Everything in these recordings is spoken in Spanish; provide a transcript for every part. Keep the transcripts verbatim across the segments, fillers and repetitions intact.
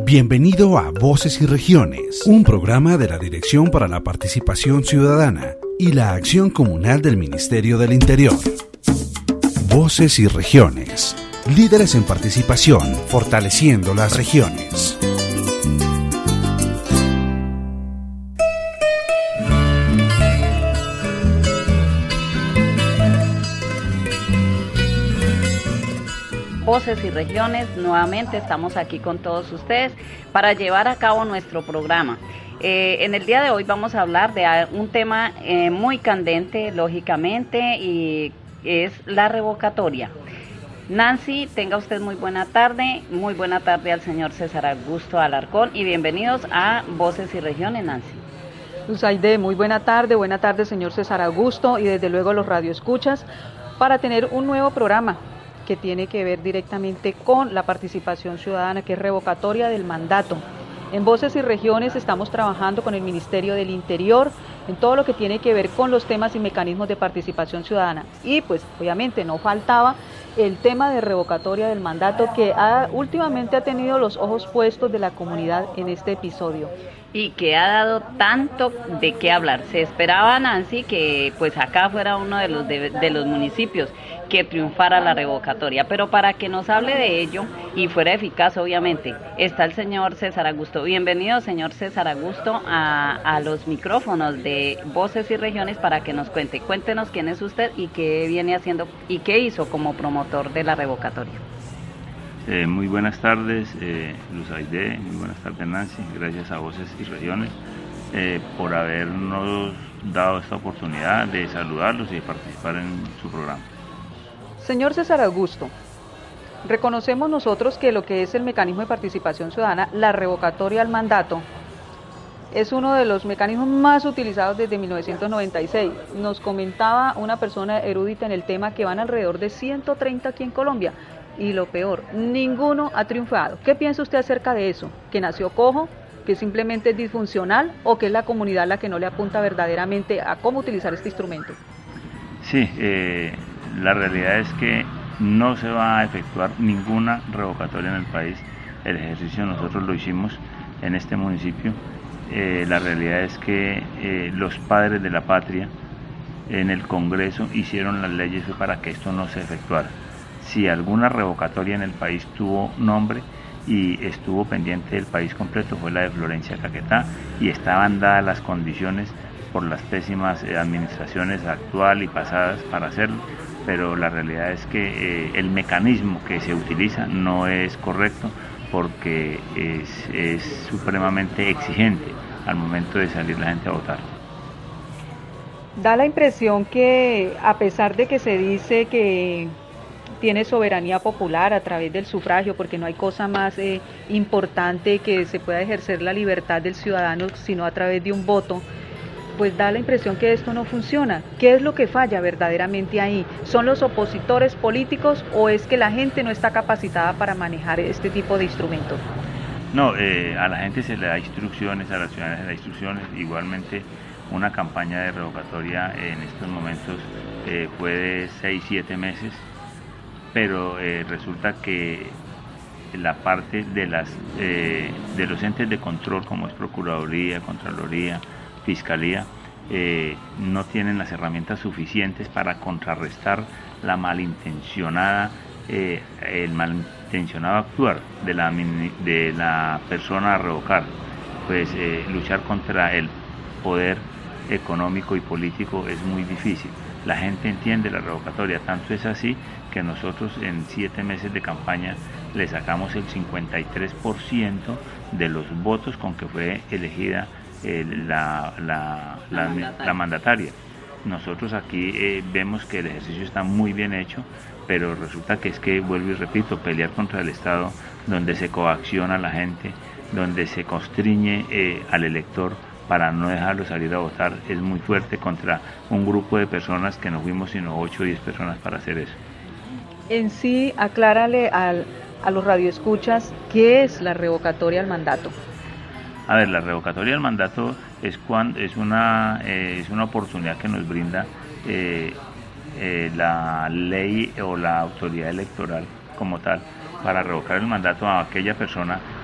Bienvenido a Voces y Regiones, un programa de la Dirección para la Participación Ciudadana y la Acción Comunal del Ministerio del Interior. Voces y Regiones, líderes en participación, fortaleciendo las regiones. Voces y Regiones, nuevamente estamos aquí con todos ustedes para llevar a cabo nuestro programa. Eh, en el día de hoy vamos a hablar de un tema eh, muy candente, lógicamente, y es la revocatoria. Nancy, tenga usted muy buena tarde, muy buena tarde al señor César Augusto Alarcón y bienvenidos a Voces y Regiones, Nancy. Luzaide, muy buena tarde, buena tarde señor César Augusto y desde luego los radioescuchas para tener un nuevo programa que tiene que ver directamente con la participación ciudadana, que es revocatoria del mandato. En Voces y Regiones estamos trabajando con el Ministerio del Interior en todo lo que tiene que ver con los temas y mecanismos de participación ciudadana. Y pues obviamente no faltaba el tema de revocatoria del mandato que ha, últimamente ha tenido los ojos puestos de la comunidad en este episodio. Y que ha dado tanto de qué hablar. Se esperaba, Nancy, que pues acá fuera uno de los, de, de los municipios que triunfara la revocatoria, pero para que nos hable de ello y fuera eficaz, obviamente, está el señor César Augusto. Bienvenido, señor César Augusto, a, a los micrófonos de Voces y Regiones para que nos cuente. Cuéntenos quién es usted y qué viene haciendo y qué hizo como promotor de la revocatoria. Eh, muy buenas tardes, eh, Luzaide, muy buenas tardes, Nancy. Gracias a Voces y Regiones eh, por habernos dado esta oportunidad de saludarlos y de participar en su programa. Señor César Augusto, reconocemos nosotros que lo que es el mecanismo de participación ciudadana, la revocatoria al mandato, es uno de los mecanismos más utilizados desde mil novecientos noventa y seis. Nos comentaba una persona erudita en el tema que van alrededor de ciento treinta aquí en Colombia. Y lo peor, ninguno ha triunfado. ¿Qué piensa usted acerca de eso? ¿Que nació cojo? ¿Que simplemente es disfuncional? ¿O que es la comunidad la que no le apunta verdaderamente a cómo utilizar este instrumento? Sí, eh, la realidad es que no se va a efectuar ninguna revocatoria en el país. El ejercicio nosotros lo hicimos en este municipio. Eh, la realidad es que eh, los padres de la patria en el Congreso hicieron las leyes para que esto no se efectuara. Si alguna revocatoria en el país tuvo nombre y estuvo pendiente del país completo fue la de Florencia Caquetá y estaban dadas las condiciones por las pésimas administraciones actual y pasadas para hacerlo, pero la realidad es que eh, el mecanismo que se utiliza no es correcto porque es, es supremamente exigente al momento de salir la gente a votar. Da la impresión que a pesar de que se dice que tiene soberanía popular a través del sufragio, porque no hay cosa más eh, importante que se pueda ejercer la libertad del ciudadano sino a través de un voto, pues da la impresión que esto no funciona. ¿Qué es lo que falla verdaderamente ahí? ¿Son los opositores políticos o es que la gente no está capacitada para manejar este tipo de instrumentos? No, eh, a la gente se le da instrucciones, a las ciudadanas se le da instrucciones, igualmente una campaña de revocatoria en estos momentos eh, fue de seis, siete meses, pero eh, resulta que la parte de las eh, de los entes de control como es Procuraduría, Contraloría, Fiscalía, eh, no tienen las herramientas suficientes para contrarrestar la malintencionada, eh, el malintencionado actuar de la, de la persona a revocar. Pues eh, luchar contra el poder económico y político es muy difícil. La gente entiende la revocatoria, tanto es así que nosotros en siete meses de campaña le sacamos el cincuenta y tres por ciento de los votos con que fue elegida eh, la, la, la, la, mandataria. la mandataria. Nosotros aquí eh, vemos que el ejercicio está muy bien hecho, pero resulta que es que, vuelvo y repito, pelear contra el Estado, donde se coacciona a la gente, donde se constriñe eh, al elector para no dejarlo salir a votar, es muy fuerte contra un grupo de personas que no fuimos sino ocho o diez personas para hacer eso. En sí, aclárale al, a los radioescuchas qué es la revocatoria al mandato. A ver, la revocatoria del mandato es cuando es una eh, es una oportunidad que nos brinda eh, eh, la ley o la autoridad electoral como tal para revocar el mandato a aquella persona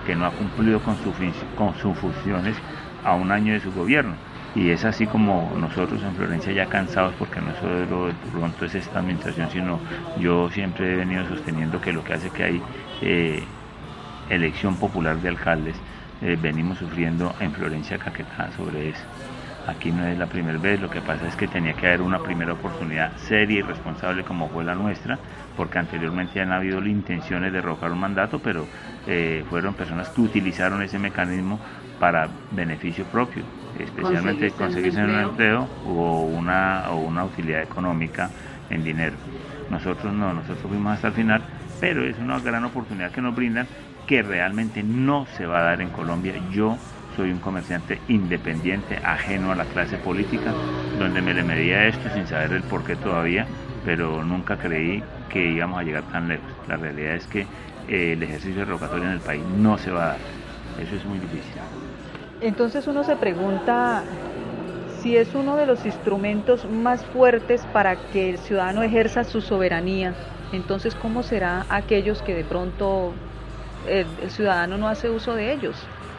que no ha cumplido con, su, con sus funciones a un año de su gobierno. Y es así como nosotros en Florencia ya cansados, porque no solo de pronto es esta administración, sino yo siempre he venido sosteniendo que lo que hace que hay eh, elección popular de alcaldes, eh, venimos sufriendo en Florencia Caquetá sobre eso. Aquí no es la primera vez, lo que pasa es que tenía que haber una primera oportunidad seria y responsable como fue la nuestra, porque anteriormente han habido intenciones de derrocar un mandato, pero eh, fueron personas que utilizaron ese mecanismo para beneficio propio, especialmente conseguirse un empleo o una, o una utilidad económica en dinero. Nosotros no, nosotros fuimos hasta el final, pero es una gran oportunidad que nos brindan que realmente no se va a dar en Colombia. Yo soy un comerciante independiente, ajeno a la clase política, donde me le medía esto sin saber el porqué todavía, pero nunca creí que íbamos a llegar tan lejos. La realidad es que eh, el ejercicio revocatorio en el país no se va a dar. Eso es muy difícil. Entonces uno se pregunta si es uno de los instrumentos más fuertes para que el ciudadano ejerza su soberanía. Entonces, ¿cómo será aquellos que de pronto el, el ciudadano no hace uso de ellos?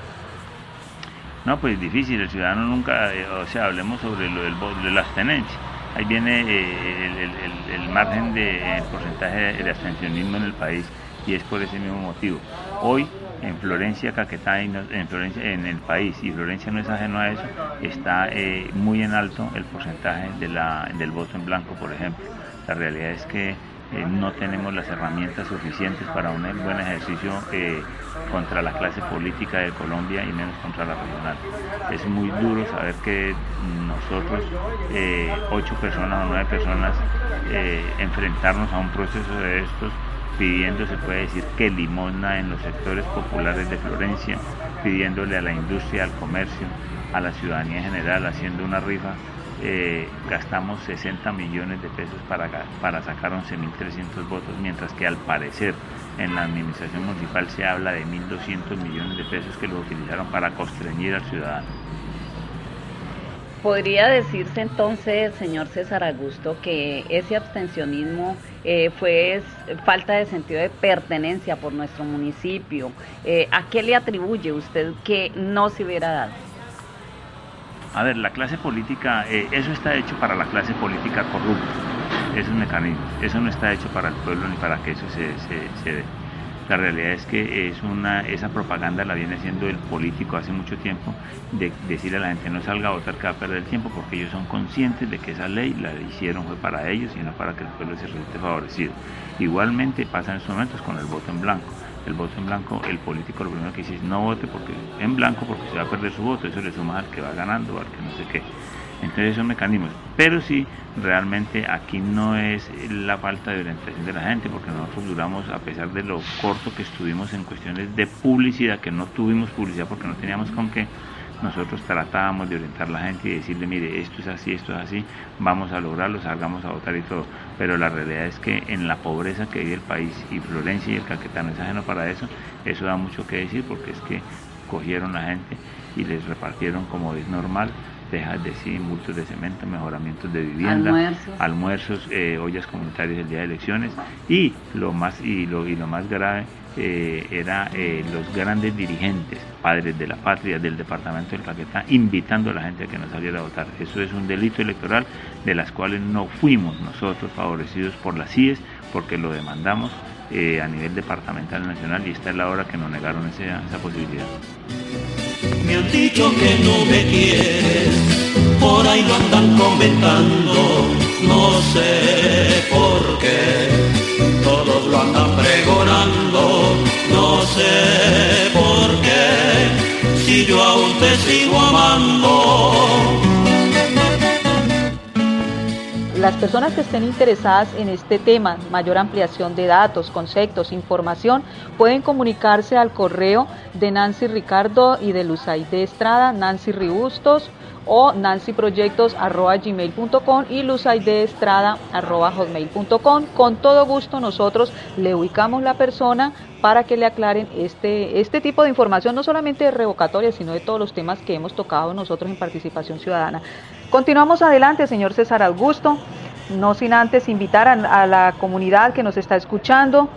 No, pues difícil, el ciudadano nunca, eh, o sea, hablemos sobre lo del, de la abstenencia. Ahí viene eh, el, el, el margen de el porcentaje de abstencionismo en el país y es por ese mismo motivo. Hoy en Florencia, Caquetá, en, Florencia, en el país, y Florencia no es ajeno a eso, está eh, muy en alto el porcentaje de la, del voto en blanco, por ejemplo. La realidad es que eh, no tenemos las herramientas suficientes para un buen ejercicio eh, contra la clase política de Colombia y menos contra la regional. Es muy duro saber que nosotros, eh, ocho personas o nueve personas, eh, enfrentarnos a un proceso de estos pidiendo, se puede decir, que limosna en los sectores populares de Florencia, pidiéndole a la industria, al comercio, a la ciudadanía en general, haciendo una rifa. Eh, gastamos sesenta millones de pesos para, para sacar once mil trescientos votos, mientras que al parecer en la administración municipal se habla de mil doscientos millones de pesos que lo utilizaron para constreñir al ciudadano. ¿Podría decirse entonces, señor César Augusto, que ese abstencionismo eh, fue falta de sentido de pertenencia por nuestro municipio? Eh, ¿A qué le atribuye usted que no se hubiera dado? A ver, la clase política, eh, eso está hecho para la clase política corrupta, esos mecanismos, eso no está hecho para el pueblo ni para que eso se, se, se dé. La realidad es que es una, esa propaganda la viene haciendo el político hace mucho tiempo, de decirle a la gente no salga a votar, que va a perder el tiempo, porque ellos son conscientes de que esa ley la hicieron fue para ellos y no para que el pueblo se resulte favorecido. Igualmente pasa en estos momentos con el voto en blanco. El voto en blanco, el político lo primero que dice es no vote porque en blanco porque se va a perder su voto, eso le suma al que va ganando, al que no sé qué. Entonces son mecanismos, pero sí, realmente aquí no es la falta de orientación de la gente, porque nosotros duramos, a pesar de lo corto que estuvimos en cuestiones de publicidad, que no tuvimos publicidad porque no teníamos con qué, nosotros tratábamos de orientar a la gente y decirle, mire, esto es así, esto es así, vamos a lograrlo, salgamos a votar y todo. Pero la realidad es que en la pobreza que vive el país, y Florencia y el Caquetá no es ajeno para eso, eso da mucho que decir, porque es que cogieron a la gente y les repartieron, como es normal, dejas de sí, bultos de cemento, mejoramientos de vivienda, almuerzos, almuerzos eh, ollas comunitarias el día de elecciones, y lo más y lo y lo más grave eh, era eh, los grandes dirigentes, padres de la patria del departamento del Caquetá, invitando a la gente a que no saliera a votar. Eso es un delito electoral de las cuales no fuimos nosotros favorecidos por las C I E S, porque lo demandamos eh, a nivel departamental nacional, y esta es la hora que nos negaron esa, esa posibilidad. Me han dicho que no me quieres, por ahí lo andan comentando, no sé por qué, todos lo andan pregonando, no sé por qué, si yo aún te sigo amando. Las personas que estén interesadas en este tema, mayor ampliación de datos, conceptos, información, pueden comunicarse al correo de Nancy Ricardo y de Luzaide Estrada, Nancy Ribustos o nancyproyectos arroba gmail punto com y luzaideestrada arroba hotmail punto com. Con todo gusto nosotros le ubicamos la persona para que le aclaren este, este tipo de información, no solamente de revocatoria, sino de todos los temas que hemos tocado nosotros en Participación Ciudadana. Continuamos adelante, señor César Augusto, no sin antes invitar a, a la comunidad que nos está escuchando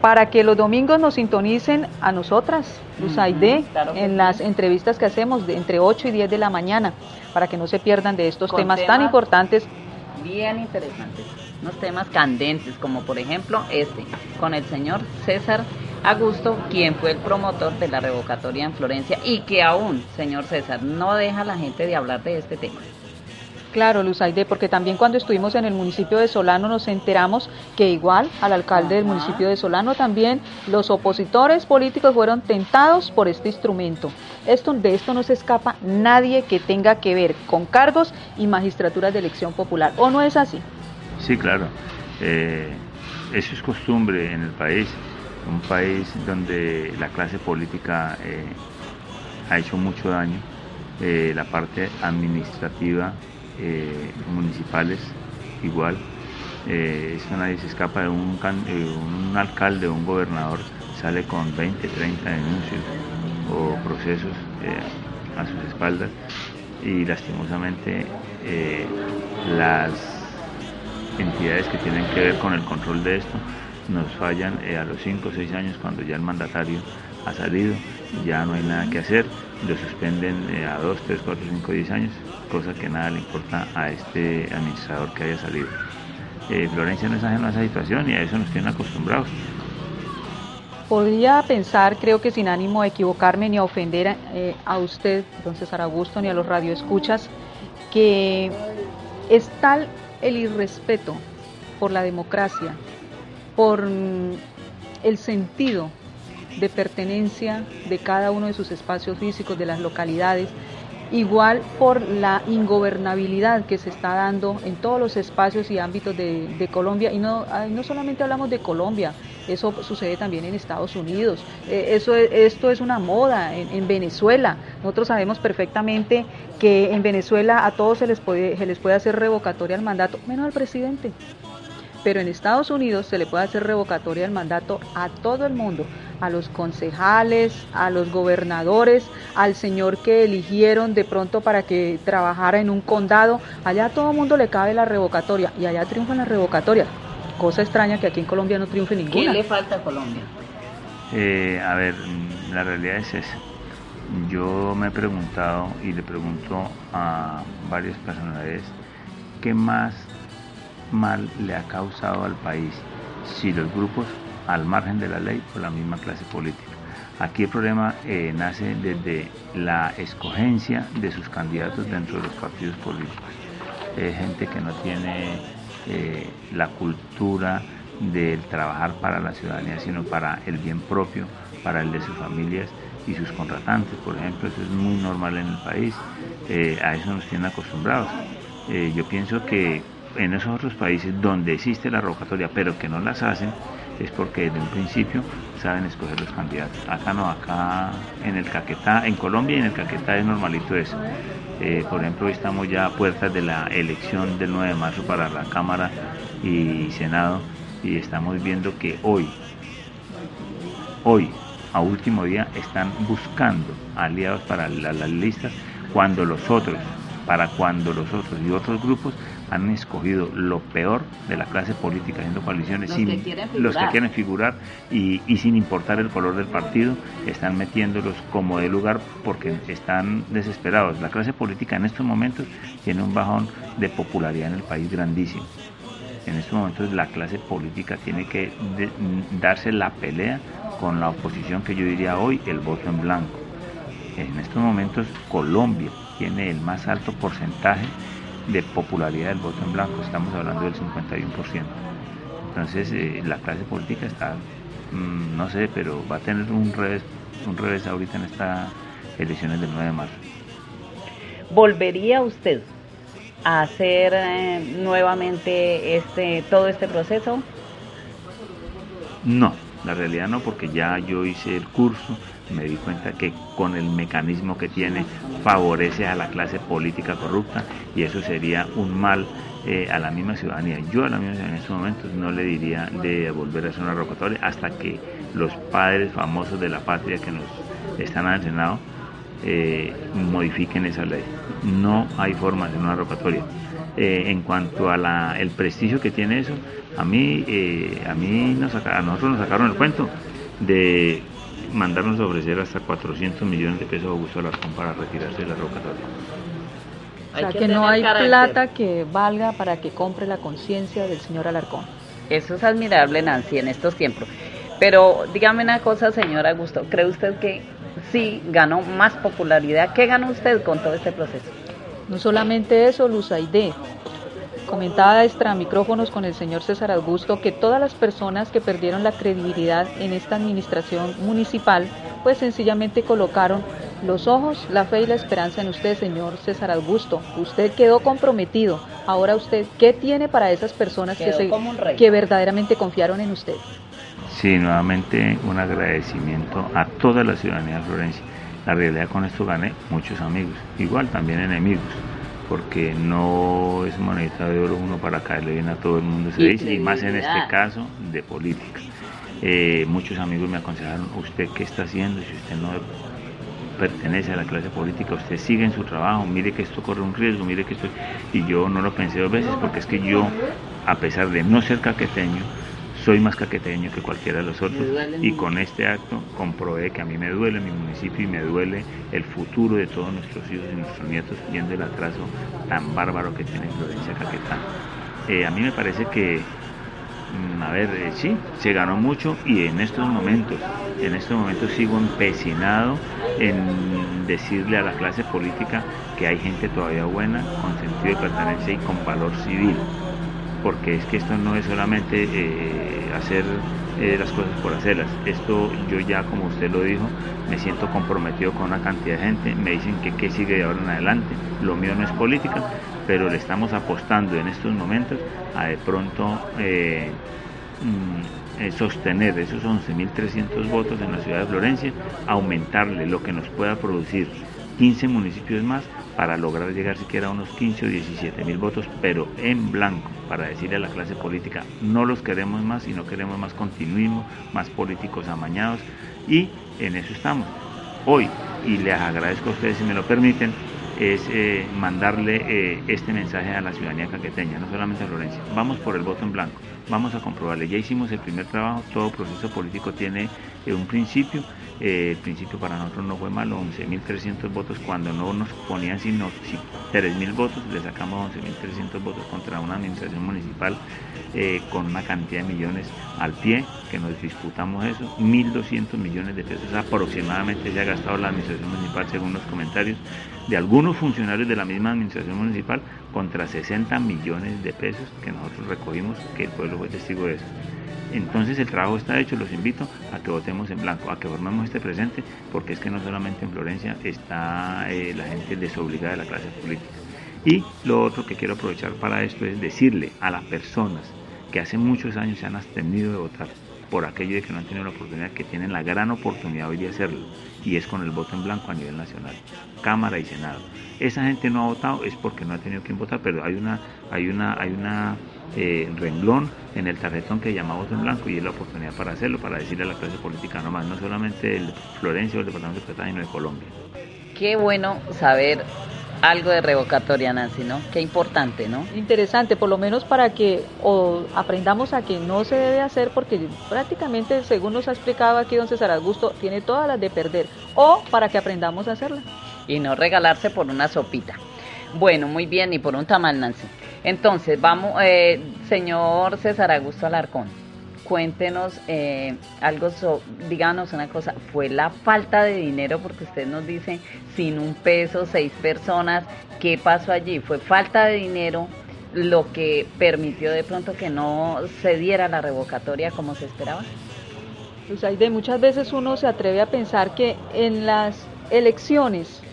para que los domingos nos sintonicen a nosotras, Luz Aide, uh-huh, claro en sí. las entrevistas que hacemos de entre ocho y diez de la mañana, para que no se pierdan de estos temas, temas tan importantes. Bien interesantes, unos temas candentes, como por ejemplo este, con el señor César Augusto, quien fue el promotor de la revocatoria en Florencia y que aún, señor César, no deja a la gente de hablar de este tema. Claro, Luz Aide, porque también cuando estuvimos en el municipio de Solano nos enteramos que igual al alcalde del municipio de Solano también los opositores políticos fueron tentados por este instrumento. Esto, de esto no se escapa nadie que tenga que ver con cargos y magistraturas de elección popular, ¿o no es así? Sí, claro. Eh, eso es costumbre en el país, un país donde la clase política eh, ha hecho mucho daño, eh, la parte administrativa, Eh, municipales igual, eh, eso nadie se escapa de un, eh, un alcalde o un gobernador sale con veinte, treinta denuncias o procesos eh, a sus espaldas y lastimosamente eh, las entidades que tienen que ver con el control de esto nos fallan eh, a los cinco o seis años cuando ya el mandatario ha salido, ya no hay nada que hacer, lo suspenden eh, a dos, tres, cuatro, cinco, diez años, cosa que nada le importa a este administrador que haya salido. Eh, Florencia no es ajeno a esa situación y a eso nos tienen acostumbrados. Podría pensar, creo que sin ánimo de equivocarme ni a ofender a, eh, a usted, don César Augusto, ni a los radioescuchas, que es tal el irrespeto por la democracia, por mm, el sentido de pertenencia de cada uno de sus espacios físicos, de las localidades, igual por la ingobernabilidad que se está dando en todos los espacios y ámbitos de, de Colombia, y no, no solamente hablamos de Colombia, eso sucede también en Estados Unidos, eh, eso, esto es una moda en, en Venezuela. Nosotros sabemos perfectamente que en Venezuela a todos se les puede, se les puede hacer revocatoria al mandato, menos al presidente, pero en Estados Unidos se le puede hacer revocatoria al mandato a todo el mundo, a los concejales, a los gobernadores, al señor que eligieron de pronto para que trabajara en un condado. Allá a todo el mundo le cabe la revocatoria y allá triunfan las revocatorias. Cosa extraña que aquí en Colombia no triunfe ninguna. ¿Qué le falta a Colombia? Eh, a ver, la realidad es esa. Yo me he preguntado y le pregunto a varias personalidades qué más mal le ha causado al país, si los grupos al margen de la ley o la misma clase política. Aquí el problema eh, nace desde la escogencia de sus candidatos dentro de los partidos políticos. Eh, gente que no tiene eh, la cultura de trabajar para la ciudadanía, sino para el bien propio, para el de sus familias y sus contratantes, por ejemplo. Eso es muy normal en el país, eh, a eso nos tienen acostumbrados. Eh, yo pienso que en esos otros países donde existe la revocatoria, pero que no las hacen, es porque desde un principio saben escoger los candidatos. Acá no, acá en el Caquetá, en Colombia y en el Caquetá es normalito eso. Eh, por ejemplo, hoy estamos ya a puertas de la elección del nueve de marzo para la Cámara y Senado, y estamos viendo que hoy, hoy, a último día, están buscando aliados para la, las listas, cuando los otros, para cuando los otros y otros grupos han escogido lo peor de la clase política, haciendo coaliciones, los, sin, que, quieren los que quieren figurar y, y sin importar el color del partido, están metiéndolos como de lugar porque están desesperados. La clase política en estos momentos tiene un bajón de popularidad en el país grandísimo. En estos momentos la clase política tiene que de, darse la pelea con la oposición, que yo diría hoy el voto en blanco. En estos momentos Colombia tiene el más alto porcentaje de popularidad del voto en blanco, estamos hablando del cincuenta y uno por ciento. Entonces eh, la clase política está, mmm, no sé, pero va a tener un revés, un revés ahorita en estas elecciones del nueve de marzo. ¿Volvería usted a hacer eh, nuevamente este todo este proceso? No, la realidad no, porque ya yo hice el curso, me di cuenta que con el mecanismo que tiene favorece a la clase política corrupta y eso sería un mal eh, a la misma ciudadanía. Yo a la misma ciudadanía en estos momentos no le diría de volver a hacer una revocatoria hasta que los padres famosos de la patria que nos están al Senado eh, modifiquen esa ley. No hay forma de hacer una revocatoria. eh, en cuanto a la, el prestigio que tiene eso, a mí, eh, a mí nos saca, a nosotros nos sacaron el cuento de mandarnos a ofrecer hasta cuatrocientos millones de pesos a Augusto Alarcón para retirarse de la revocatoria. O sea, que no hay plata que valga para que compre la conciencia del señor Alarcón. Eso es admirable, Nancy, en estos tiempos. Pero dígame una cosa, señor Augusto, ¿cree usted que sí ganó más popularidad? ¿Qué ganó usted con todo este proceso? No solamente eso, Luz Aide. Comentaba extra micrófonos con el señor César Augusto que todas las personas que perdieron la credibilidad en esta administración municipal, pues sencillamente colocaron los ojos, la fe y la esperanza en usted, señor César Augusto. Usted quedó comprometido. Ahora usted, ¿qué tiene para esas personas que, se, que verdaderamente confiaron en usted? Sí, nuevamente un agradecimiento a toda la ciudadanía de Florencia. La realidad, con esto gané muchos amigos, igual también enemigos, porque no es monedita de oro uno para caerle bien a todo el mundo, se dice, y más en este caso de política. Eh, muchos amigos me aconsejaron: ¿usted qué está haciendo? Si usted no pertenece a la clase política, usted sigue en su trabajo, mire que esto corre un riesgo, mire que esto... Y yo no lo pensé dos veces, porque es que yo, a pesar de no ser caqueteño, soy más caqueteño que cualquiera de los otros, y con este acto comprobé que a mí me duele mi municipio y me duele el futuro de todos nuestros hijos y nuestros nietos, viendo el atraso tan bárbaro que tiene Florencia Caquetá. Eh, a mí me parece que, a ver, eh, sí, se ganó mucho, y en estos momentos, en estos momentos sigo empecinado en decirle a la clase política que hay gente todavía buena, con sentido de pertenencia y con valor civil, porque es que esto no es solamente eh, hacer eh, las cosas por hacerlas. Esto, yo ya, como usted lo dijo, me siento comprometido con una cantidad de gente, me dicen que qué sigue de ahora en adelante. Lo mío no es política, pero le estamos apostando en estos momentos a de pronto eh, mm, eh, sostener esos once mil trescientos votos en la ciudad de Florencia, aumentarle lo que nos pueda producir quince municipios más, para lograr llegar siquiera a unos quince o diecisiete mil votos, pero en blanco, para decirle a la clase política: no los queremos más, y no queremos más continuismo, más políticos amañados, y en eso estamos. Hoy, y les agradezco a ustedes si me lo permiten, es eh, mandarle eh, este mensaje a la ciudadanía caqueteña, no solamente a Florencia: vamos por el voto en blanco, vamos a comprobarle, ya hicimos el primer trabajo, todo proceso político tiene eh, un principio. Eh, el principio para nosotros no fue malo, once mil trescientos votos, cuando no nos ponían sino si tres mil votos, le sacamos once mil trescientos votos contra una administración municipal eh, con una cantidad de millones al pie, que nos disputamos eso, mil doscientos millones de pesos aproximadamente se ha gastado la administración municipal, según los comentarios de algunos funcionarios de la misma administración municipal, contra sesenta millones de pesos que nosotros recogimos, que el pueblo fue testigo de eso. Entonces el trabajo está hecho, los invito a que votemos en blanco, a que formemos este presente, porque es que no solamente en Florencia está eh, la gente desobligada de la clase política. Y lo otro que quiero aprovechar para esto es decirle a las personas que hace muchos años se han abstenido de votar por aquello de que no han tenido la oportunidad, que tienen la gran oportunidad hoy de hacerlo, y es con el voto en blanco a nivel nacional, Cámara y Senado. Esa gente no ha votado es porque no ha tenido quien votar, pero hay una, hay una, hay una eh, renglón en el tarjetón que llama voto en blanco, y es la oportunidad para hacerlo, para decirle a la clase política nomás, no solamente de Florencia o el departamento de Caquetá, sino de Colombia. Qué bueno saber algo de revocatoria, Nancy, ¿no? Qué importante, ¿no? Interesante, por lo menos para que o aprendamos a que no se debe hacer, porque prácticamente, según nos ha explicado aquí don César Augusto, tiene todas las de perder, o para que aprendamos a hacerla. Y no regalarse por una sopita. Bueno, muy bien, ni por un tamal, Nancy. Entonces, vamos, eh, señor César Augusto Alarcón, cuéntenos eh, algo, so, díganos una cosa, ¿fue la falta de dinero? Porque usted nos dice, sin un peso, seis personas, ¿qué pasó allí? ¿Fue falta de dinero lo que permitió de pronto que no se diera la revocatoria como se esperaba? Pues hay de muchas veces uno se atreve a pensar que en las elecciones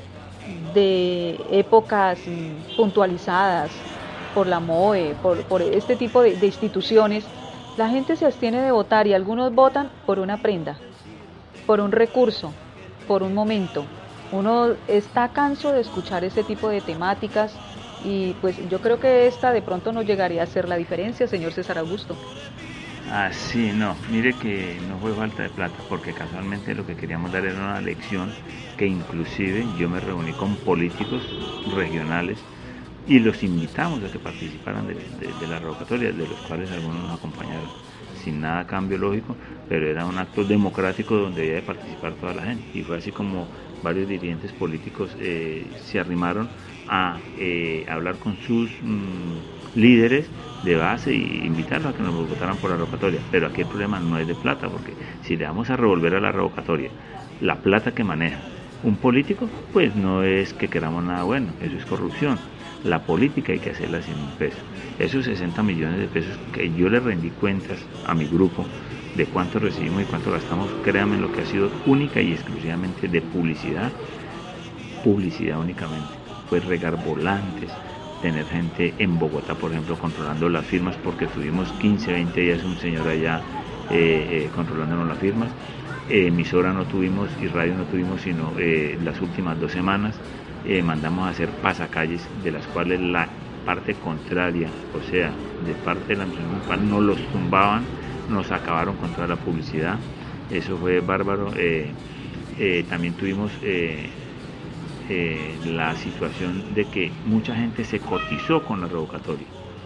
de épocas puntualizadas por la M O E, por, por este tipo de, de instituciones, la gente se abstiene de votar, y algunos votan por una prenda, por un recurso, por un momento. Uno está canso de escuchar ese tipo de temáticas, y pues yo creo que esta de pronto no llegaría a ser la diferencia, señor César Augusto. Ah, sí, no, mire que no fue falta de plata, porque casualmente lo que queríamos dar era una lección que inclusive yo me reuní con políticos regionales y los invitamos a que participaran de, de, de la revocatoria, de los cuales algunos nos acompañaron sin nada cambio lógico, pero era un acto democrático donde debía de participar toda la gente, y fue así como varios dirigentes políticos eh, se arrimaron a eh, hablar con sus mmm, líderes de base y invitarlos a que nos votaran por la revocatoria. Pero aquí el problema no es de plata, porque si le vamos a revolver a la revocatoria la plata que maneja un político, pues no es que queramos nada bueno, eso es corrupción. La política hay que hacerla sin un peso. Esos sesenta millones de pesos que yo le rendí cuentas a mi grupo de cuánto recibimos y cuánto gastamos, créanme, lo que ha sido única y exclusivamente de publicidad, publicidad únicamente, pues regar volantes, tener gente en Bogotá, por ejemplo, controlando las firmas, porque tuvimos quince, veinte días un señor allá eh, eh, controlándonos las firmas, eh, emisora no tuvimos y radio no tuvimos sino eh, las últimas dos semanas. Eh, mandamos a hacer pasacalles, de las cuales la parte contraria, o sea, de parte de la administración municipal, nos los tumbaban, nos acabaron con toda la publicidad, eso fue bárbaro. Eh, eh, también tuvimos eh, eh, la situación de que mucha gente se cotizó con la revocatoria,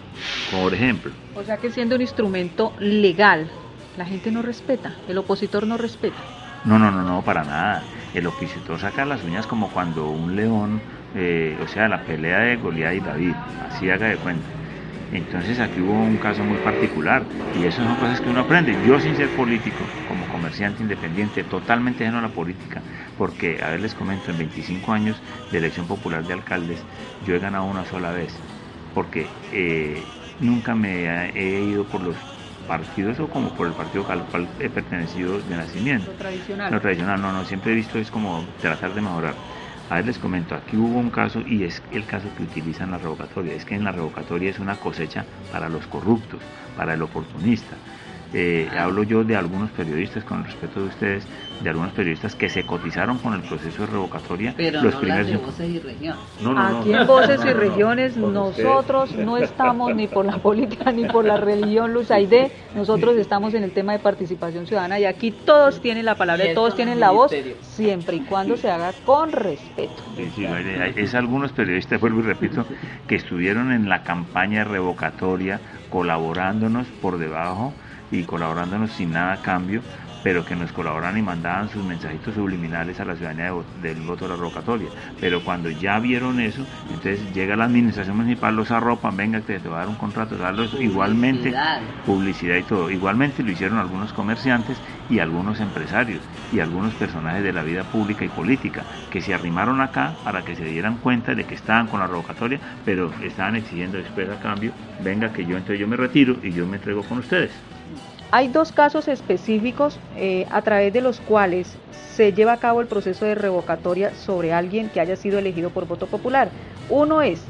por ejemplo. O sea que siendo un instrumento legal, la gente no respeta, el opositor no respeta. No, no, no, no, para nada. El opositor saca las uñas como cuando un león, eh, o sea, la pelea de Goliat y David, así haga de cuenta. Entonces aquí hubo un caso muy particular y eso son cosas que uno aprende. Yo, sin ser político, como comerciante independiente, totalmente ajeno a la política, porque, a ver, les comento, en veinticinco años de elección popular de alcaldes, yo he ganado una sola vez, porque eh, nunca me he ido por los partidos o como por el partido al cual he pertenecido de nacimiento. Lo tradicional. Lo tradicional, no, no, siempre he visto es como tratar de mejorar. A ver, les comento, aquí hubo un caso y es el caso que utilizan la revocatoria, es que en la revocatoria es una cosecha para los corruptos, para el oportunista. Eh, hablo yo de algunos periodistas, con el respeto de ustedes, de algunos periodistas que se cotizaron con el proceso de revocatoria. Pero los no primeros... las de Voces y Regiones. No, no, Aquí no, en Voces no, y no, Regiones no, no, nosotros ustedes. no estamos ni por la política ni por la religión, Luz Aide, nosotros estamos en el tema de participación ciudadana y aquí todos tienen la palabra, Y todos esto tienen es la voz, ministerio. siempre y cuando se haga con respeto. Sí, sí, hay- es algunos periodistas, vuelvo y repito, que estuvieron en la campaña revocatoria colaborándonos por debajo y colaborándonos sin nada a cambio, pero que nos colaboran y mandaban sus mensajitos subliminales a la ciudadanía de vo- del voto de la revocatoria. Pero cuando ya vieron eso, entonces llega la administración municipal, los arropan, venga, que te va a dar un contrato, te va a dar eso. Igualmente, Publicidad. publicidad y todo. Igualmente lo hicieron algunos comerciantes y algunos empresarios y algunos personajes de la vida pública y política, que se arrimaron acá para que se dieran cuenta de que estaban con la revocatoria, pero estaban exigiendo después a cambio, venga, que yo entonces yo me retiro y yo me entrego con ustedes. Hay dos casos específicos eh, a través de los cuales se lleva a cabo el proceso de revocatoria sobre alguien que haya sido elegido por voto popular. Uno es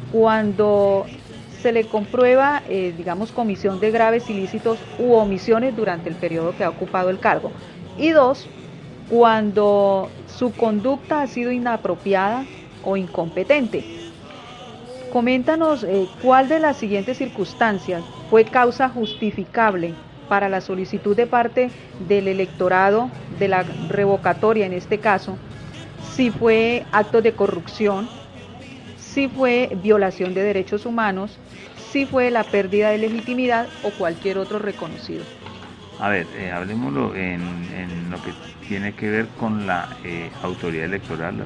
cuando se le comprueba, eh, digamos, comisión de graves ilícitos u omisiones durante el periodo que ha ocupado el cargo. Y dos, cuando su conducta ha sido inapropiada o incompetente. Coméntanos eh, cuál de las siguientes circunstancias fue causa justificable para la solicitud de parte del electorado de la revocatoria en este caso, si fue acto de corrupción, si fue violación de derechos humanos, si fue la pérdida de legitimidad o cualquier otro reconocido. A ver, eh, hablemoslo en, en lo que tiene que ver con la eh, autoridad electoral, la,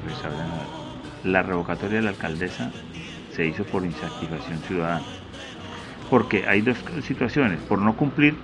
la revocatoria de la alcaldesa se hizo por insatisfacción ciudadana, porque hay dos situaciones: por no cumplir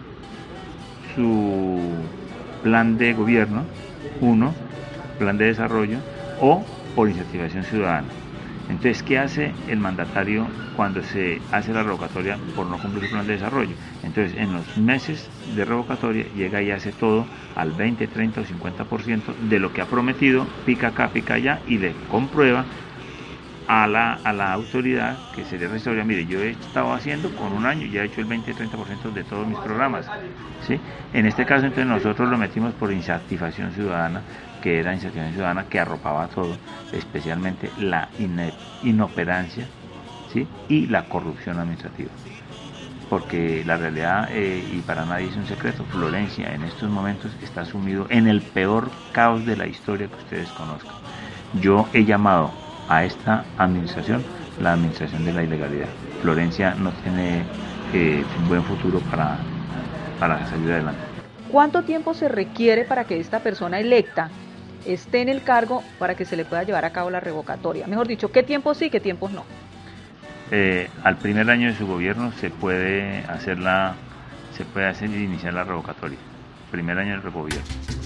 su plan de gobierno, uno, plan de desarrollo, o por insatisfacción ciudadana. Entonces, ¿qué hace el mandatario cuando se hace la revocatoria por no cumplir su plan de desarrollo? Entonces, en los meses de revocatoria llega y hace todo al veinte, treinta o cincuenta por ciento de lo que ha prometido, pica acá, pica allá, y le comprueba a la, a la autoridad que se le restaura. Mire, yo he estado haciendo con un año, ya he hecho el veinte, treinta por ciento de todos mis programas, ¿sí? En este caso, entonces, nosotros lo metimos por insatisfacción ciudadana, que era insatisfacción ciudadana que arropaba todo, especialmente la ine- inoperancia, ¿sí? Y la corrupción administrativa. Porque la realidad, eh, y para nadie es un secreto, Florencia en estos momentos está sumido en el peor caos de la historia que ustedes conozcan. Yo he llamado a esta administración la administración de la ilegalidad. Florencia no tiene eh, un buen futuro para, para salir adelante. ¿Cuánto tiempo se requiere para que esta persona electa esté en el cargo para que se le pueda llevar a cabo la revocatoria? Mejor dicho, ¿qué tiempos sí, qué tiempos no? Eh, al primer año de su gobierno se puede hacer la, se puede hacer iniciar la revocatoria. Primer año del gobierno.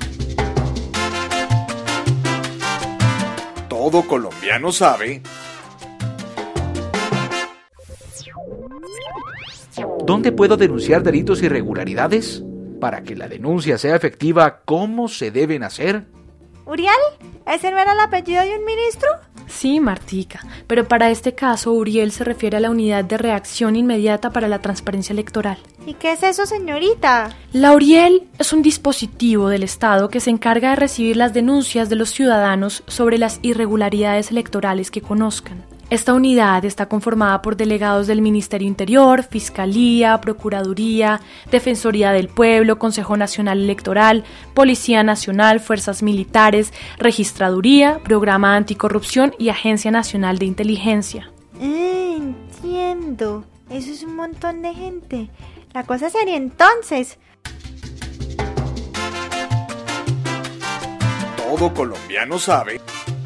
Todo colombiano sabe. ¿Dónde puedo denunciar delitos e irregularidades? Para que la denuncia sea efectiva, ¿cómo se deben hacer? ¿Uriel? ¿Ese no era el apellido de un ministro? Sí, Martica, pero para este caso Uriel se refiere a la Unidad de Reacción Inmediata para la Transparencia Electoral. ¿Y qué es eso, señorita? La Uriel es un dispositivo del Estado que se encarga de recibir las denuncias de los ciudadanos sobre las irregularidades electorales que conozcan. Esta unidad está conformada por delegados del Ministerio Interior, Fiscalía, Procuraduría, Defensoría del Pueblo, Consejo Nacional Electoral, Policía Nacional, Fuerzas Militares, Registraduría, Programa Anticorrupción y Agencia Nacional de Inteligencia. Mm, entiendo. Eso es un montón de gente. La cosa sería entonces... Todo colombiano sabe.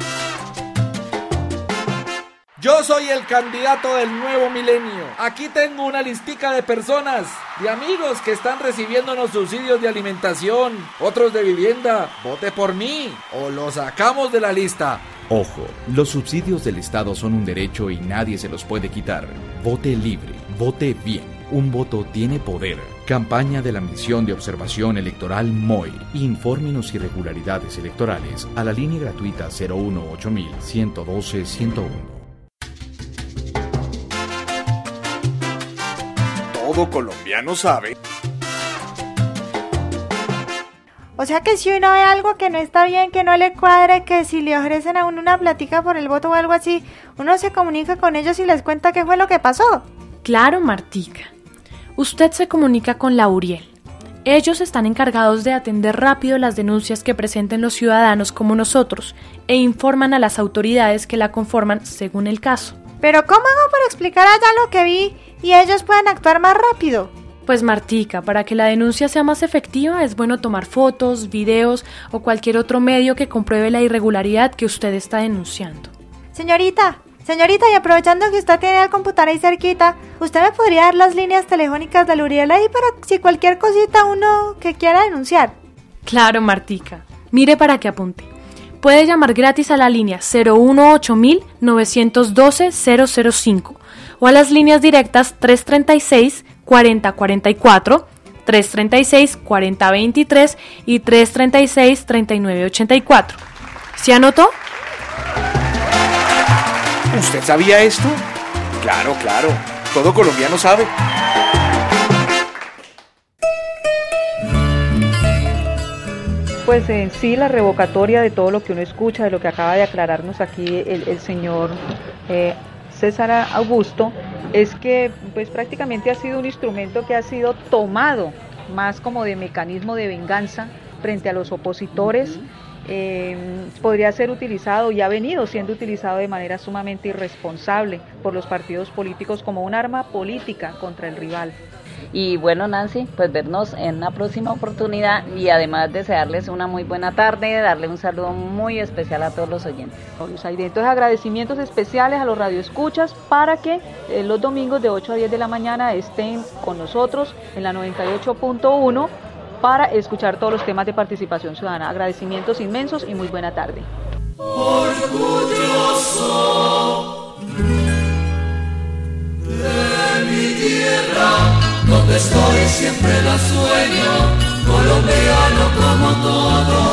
Yo soy el candidato del nuevo milenio. Aquí tengo una listica de personas, de amigos que están recibiendo unos subsidios de alimentación, otros de vivienda. Vote por mí o lo sacamos de la lista. Ojo, los subsidios del Estado son un derecho y nadie se los puede quitar. Vote libre, vote bien. Un voto tiene poder. Campaña de la Misión de Observación Electoral M O I. Infórmenos irregularidades electorales a la línea gratuita cero uno ocho mil ciento doce ciento uno. Todo colombiano sabe. O sea que si uno ve algo que no está bien, que no le cuadre, que si le ofrecen a uno una plática por el voto o algo así, uno se comunica con ellos y les cuenta qué fue lo que pasó. Claro, Martica. Usted se comunica con la Uriel. Ellos están encargados de atender rápido las denuncias que presenten los ciudadanos como nosotros e informan a las autoridades que la conforman según el caso. Pero ¿cómo hago para explicar allá lo que vi y ellos puedan actuar más rápido? Pues Martica, para que la denuncia sea más efectiva es bueno tomar fotos, videos o cualquier otro medio que compruebe la irregularidad que usted está denunciando. Señorita, señorita, y aprovechando que usted tiene el computador ahí cerquita, ¿usted me podría dar las líneas telefónicas de la Uriel ahí para si cualquier cosita uno que quiera denunciar? Claro, Martica. Mire para que apunte. Puede llamar gratis a la línea cero uno ocho mil novecientos doce cero cero cinco o a las líneas directas tres treinta y seis cuarenta cuarenta y cuatro, tres treinta y seis cuarenta veintitrés y tres treinta y seis treinta y nueve ochenta y cuatro. ¿Se anotó? ¿Usted sabía esto? Claro, claro. Todo colombiano sabe. Pues en sí la revocatoria de todo lo que uno escucha, de lo que acaba de aclararnos aquí el, el señor eh, César Augusto, es que pues prácticamente ha sido un instrumento que ha sido tomado más como de mecanismo de venganza frente a los opositores. Uh-huh. eh, podría ser utilizado y ha venido siendo utilizado de manera sumamente irresponsable por los partidos políticos como un arma política contra el rival. Y bueno, Nancy, pues vernos en una próxima oportunidad y además desearles una muy buena tarde, darle un saludo muy especial a todos los oyentes. Entonces agradecimientos especiales a los radioescuchas para que eh, los domingos de ocho a diez de la mañana estén con nosotros en la noventa y ocho punto uno para escuchar todos los temas de participación ciudadana. Agradecimientos inmensos y muy buena tarde. Orgulloso de mi tierra, donde estoy siempre la sueño, colombiano como todo.